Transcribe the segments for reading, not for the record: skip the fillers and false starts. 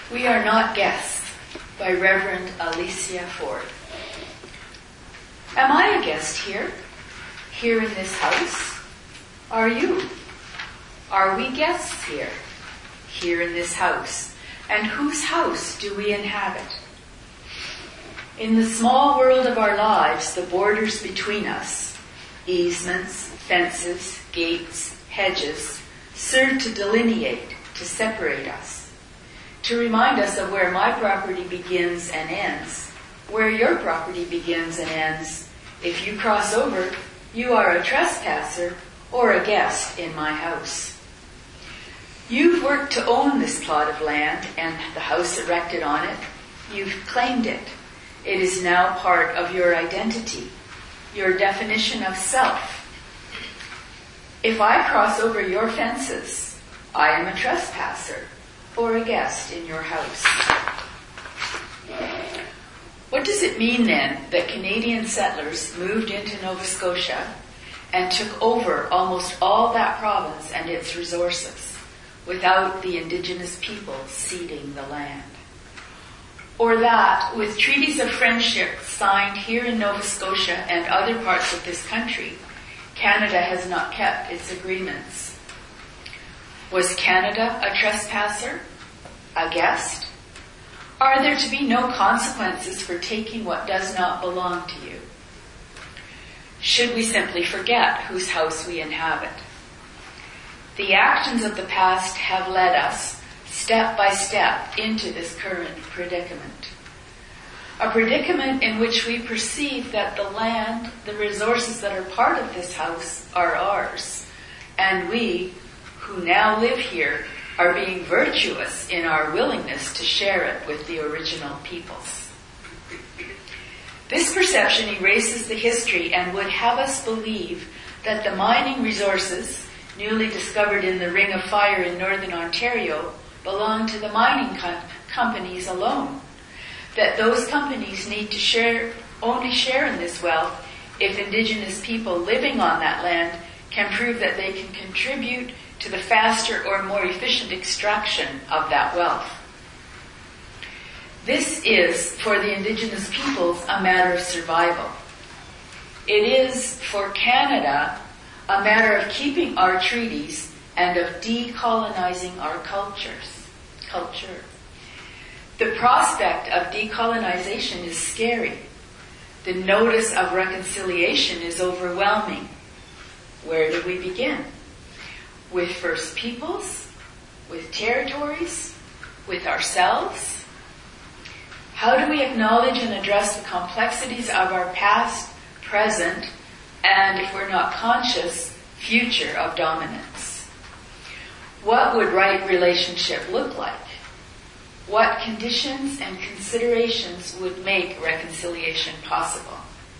We Are Not Guests by Reverend Alicia Ford. Am I a guest here? Here in this house? Are you? Are we guests here? Here in this house? And whose house do we inhabit? In the small world of our lives, the borders between us, easements, fences, gates, hedges, serve to delineate, to separate us. To remind us of where my property begins and ends, where your property begins and ends. If you cross over, you are a trespasser or a guest in my house. You've worked to own this plot of land and the house erected on it. You've claimed it. It is now part of your identity, your definition of self. If I cross over your fences, I am a trespasser or a guest in your house. What does it mean then that Canadian settlers moved into Nova Scotia and took over almost all that province and its resources without the Indigenous people ceding the land? Or that, with treaties of friendship signed here in Nova Scotia and other parts of this country, Canada has not kept its agreements? Was Canada a trespasser? A guest? Are there to be no consequences for taking what does not belong to you? Should we simply forget whose house we inhabit? The actions of the past have led us, step by step, into this current predicament. A predicament in which we perceive that the land, the resources that are part of this house, are ours, and we, who now live here, are being virtuous in our willingness to share it with the original peoples. This perception erases the history and would have us believe that the mining resources, newly discovered in the Ring of Fire in Northern Ontario, belong to the mining companies alone. That those companies need to only share in this wealth if Indigenous people living on that land can prove that they can contribute to the faster or more efficient extraction of that wealth. This is, for the Indigenous peoples, a matter of survival. It is, for Canada, a matter of keeping our treaties and of decolonizing our culture. The prospect of decolonization is scary. The notice of reconciliation is overwhelming. Where do we begin? With First Peoples? With territories? With ourselves? How do we acknowledge and address the complexities of our past, present, and, if we're not conscious, future of dominance? What would right relationship look like? What conditions and considerations would make reconciliation possible?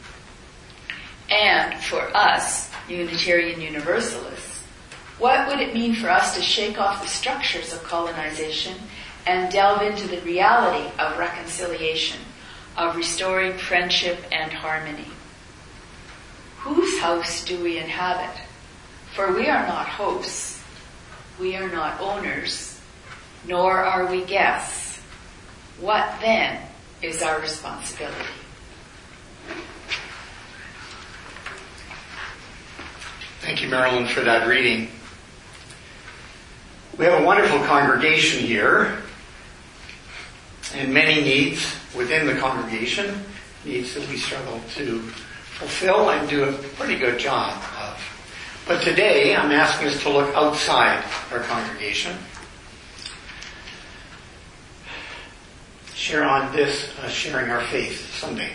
And for us, Unitarian Universalists, what would it mean for us to shake off the structures of colonization and delve into the reality of reconciliation, of restoring friendship and harmony? Whose house do we inhabit? For we are not hosts, we are not owners, nor are we guests. What then is our responsibility? Thank you, Marilyn, for that reading. We have a wonderful congregation here, and many needs within the congregation, needs that we struggle to fulfill and do a pretty good job of. But today, I'm asking us to look outside our congregation. Share on this Sharing Our Faith Sunday.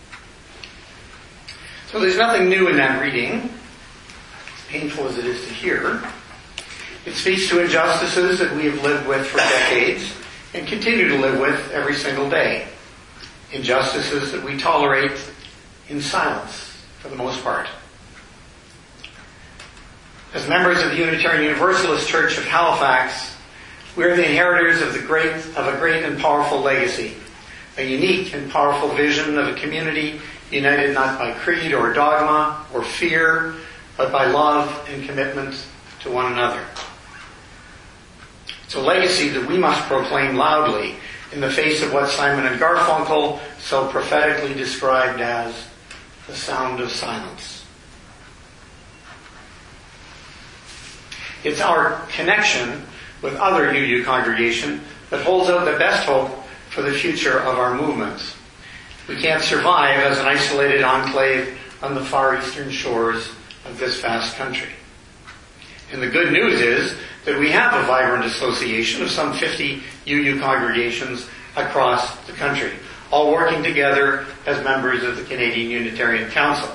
So there's nothing new in that reading, painful as it is to hear. It speaks to injustices that we have lived with for decades and continue to live with every single day. Injustices that we tolerate in silence, for the most part. As members of the Unitarian Universalist Church of Halifax, we are the inheritors of a great and powerful legacy, a unique and powerful vision of a community united not by creed or dogma or fear, but by love and commitment to one another. It's a legacy that we must proclaim loudly in the face of what Simon and Garfunkel so prophetically described as the sound of silence. It's our connection with other UU congregation that holds out the best hope for the future of our movements. We can't survive as an isolated enclave on the far eastern shores of this vast country. And the good news is that we have a vibrant association of some 50 UU congregations across the country, all working together as members of the Canadian Unitarian Council.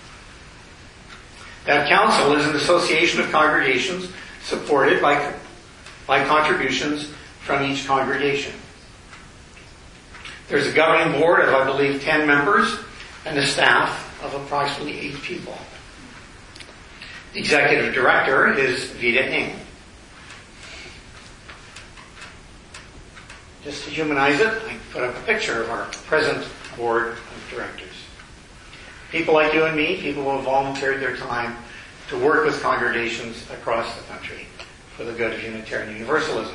That council is an association of congregations supported by contributions from each congregation. There's a governing board of, I believe, 10 members and a staff of approximately 8 people. The executive director is Vida Ng. Just to humanize it, I put up a picture of our present board of directors. People like you and me, people who have volunteered their time to work with congregations across the country for the good of Unitarian Universalism.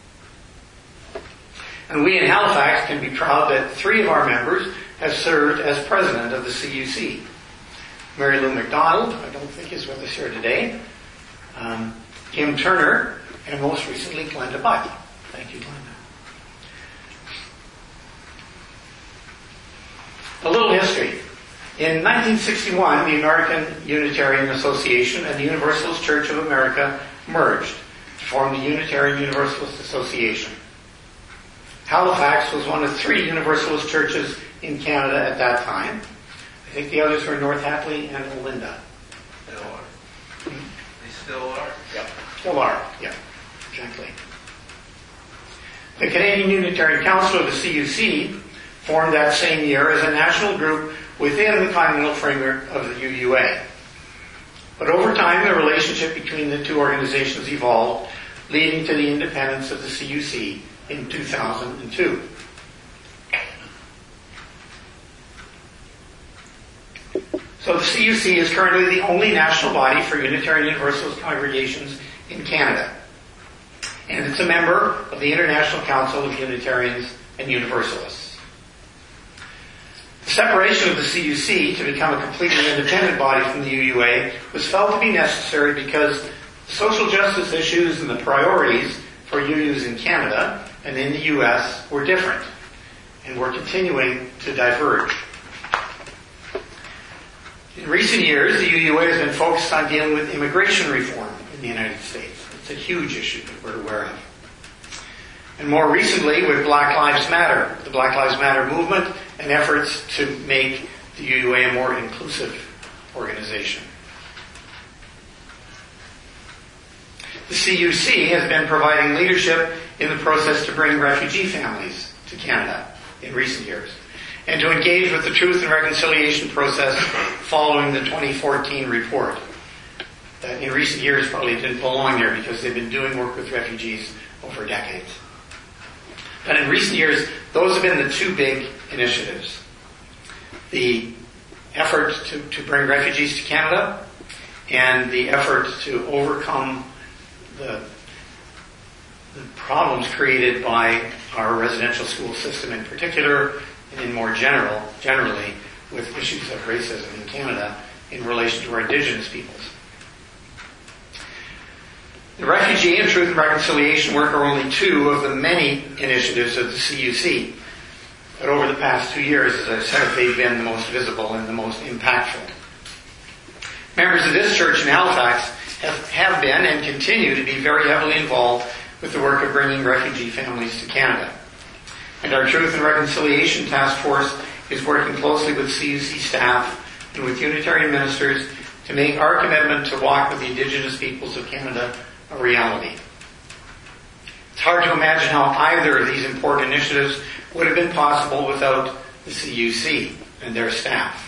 And we in Halifax can be proud that 3 of our members have served as president of the CUC. Mary Lou McDonald, I don't think is with us here today, Kim Turner, and most recently Glenda Butt. Thank you, Glenda. A little history. In 1961, the American Unitarian Association and the Universalist Church of America merged to form the Unitarian Universalist Association. Halifax was one of 3 Universalist churches in Canada at that time. I think the others were North Hatley and Olinda. Still are. They still are? Yep. Still are, yeah. Exactly. The Canadian Unitarian Council, or the CUC, formed that same year as a national group within the continental framework of the UUA. But over time, the relationship between the 2 organizations evolved, leading to the independence of the CUC in 2002. So the CUC is currently the only national body for Unitarian Universalist congregations in Canada. And it's a member of the International Council of Unitarians and Universalists. The separation of the CUC to become a completely independent body from the UUA was felt to be necessary because social justice issues and the priorities for UUs in Canada and in the US were different and were continuing to diverge. In recent years, the UUA has been focused on dealing with immigration reform in the United States. It's a huge issue that we're aware of. And more recently, with Black Lives Matter, the Black Lives Matter movement, and efforts to make the UUA a more inclusive organization. The CUC has been providing leadership in the process to bring refugee families to Canada in recent years, and to engage with the Truth and Reconciliation process following the 2014 report. That in recent years probably didn't belong there because they've been doing work with refugees over decades. But in recent years, those have been the 2 big initiatives. The effort to bring refugees to Canada and the effort to overcome the problems created by our residential school system in particular, and in more generally, with issues of racism in Canada in relation to our Indigenous peoples. The refugee and truth and reconciliation work are only 2 of the many initiatives of the CUC. But over the past 2 years, as I've said, they've been the most visible and the most impactful. Members of this church in Halifax have been and continue to be very heavily involved with the work of bringing refugee families to Canada. And our Truth and Reconciliation Task Force is working closely with CUC staff and with Unitarian ministers to make our commitment to walk with the Indigenous peoples of Canada a reality. It's hard to imagine how either of these important initiatives would have been possible without the CUC and their staff.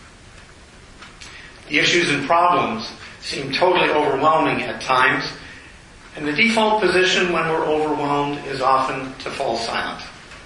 The issues and problems seem totally overwhelming at times, and the default position when we're overwhelmed is often to fall silent.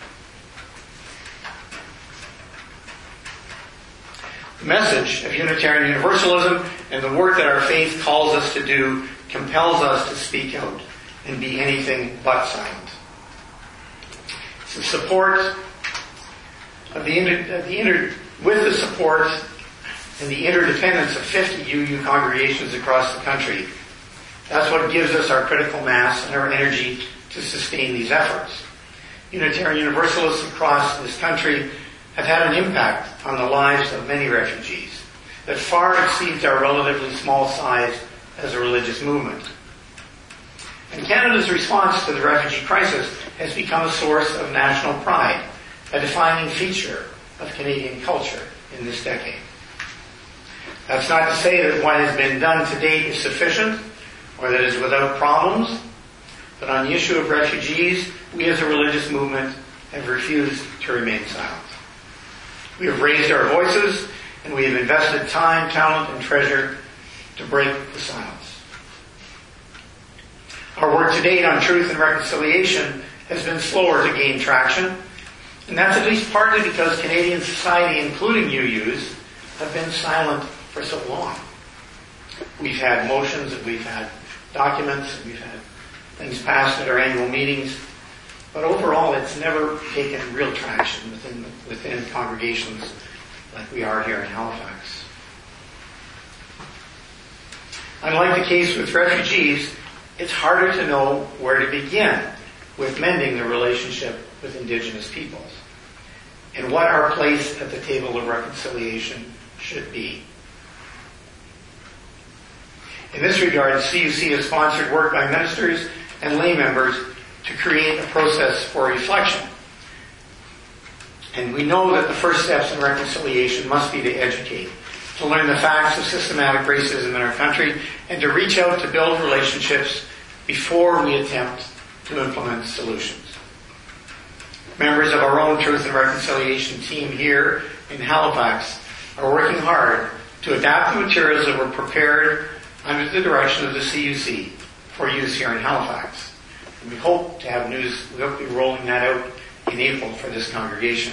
The message of Unitarian Universalism and the work that our faith calls us to do compels us to speak out and be anything but silent. It's the support of with the support and the interdependence of 50 UU congregations across the country. That's what gives us our critical mass and our energy to sustain these efforts. Unitarian Universalists across this country have had an impact on the lives of many refugees that far exceeds our relatively small size as a religious movement. And Canada's response to the refugee crisis has become a source of national pride, a defining feature of Canadian culture in this decade. That's not to say that what has been done to date is sufficient or that it is without problems, but on the issue of refugees, we as a religious movement have refused to remain silent. We have raised our voices and we have invested time, talent, and treasure to break the silence. Our work to date on truth and reconciliation has been slower to gain traction, and that's at least partly because Canadian society, including UUs, have been silent for so long. We've had motions and we've had documents and we've had things passed at our annual meetings, but overall it's never taken real traction within congregations like we are here in Halifax. Unlike the case with refugees, it's harder to know where to begin with mending the relationship with Indigenous peoples and what our place at the table of reconciliation should be. In this regard, the CUC has sponsored work by ministers and lay members to create a process for reflection. And we know that the first steps in reconciliation must be to educate, to learn the facts of systematic racism in our country, and to reach out to build relationships before we attempt to implement solutions. Members of our own Truth and Reconciliation team here in Halifax are working hard to adapt the materials that were prepared under the direction of the CUC for use here in Halifax. And we hope to be rolling that out in April for this congregation.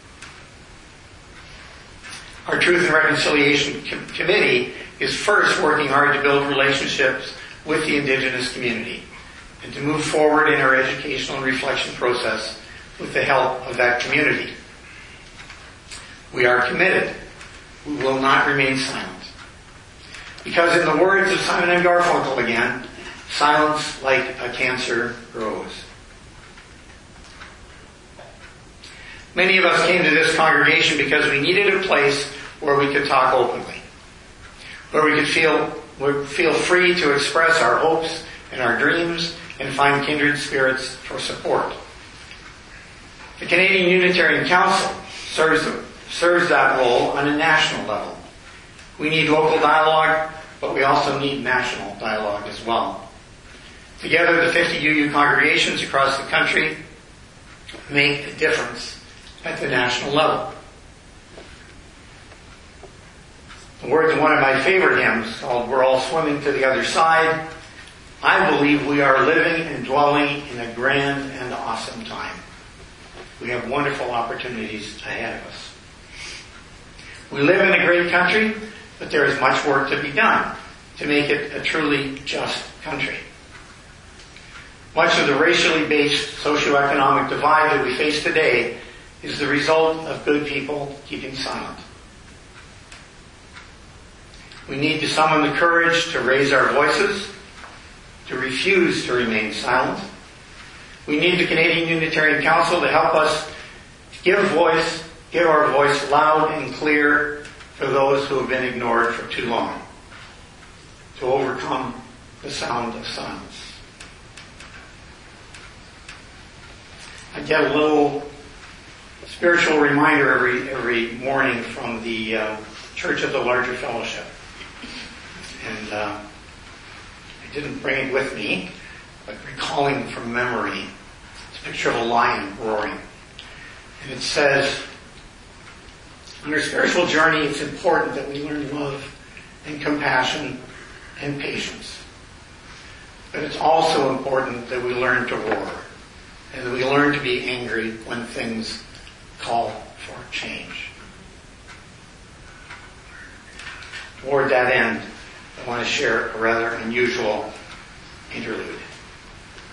Our Truth and Reconciliation Committee is first working hard to build relationships with the Indigenous community and to move forward in our educational and reflection process with the help of that community. We are committed. We will not remain silent. Because in the words of Simon and Garfunkel again, silence like a cancer grows. Many of us came to this congregation because we needed a place where we could talk openly, where we could feel free to express our hopes and our dreams and find kindred spirits for support. The Canadian Unitarian Council serves that role on a national level. We need local dialogue, but we also need national dialogue as well. Together, the 50 UU congregations across the country make a difference at the national level. The words of one of my favorite hymns, called "We're All Swimming to the Other Side," I believe we are living and dwelling in a grand and awesome time. We have wonderful opportunities ahead of us. We live in a great country, but there is much work to be done to make it a truly just country. Much of the racially based socioeconomic divide that we face today is the result of good people keeping silent. We need to summon the courage to raise our voices, to refuse to remain silent. We need the Canadian Unitarian Council to help us give our voice loud and clear for those who have been ignored for too long, to overcome the sound of silence. I get a little spiritual reminder every morning from the Church of the Larger Fellowship. And I didn't bring it with me, but recalling from memory, it's a picture of a lion roaring. And it says, on our spiritual journey, it's important that we learn love and compassion and patience. But it's also important that we learn to roar and that we learn to be angry when things call for change. Toward that end, I want to share a rather unusual interlude.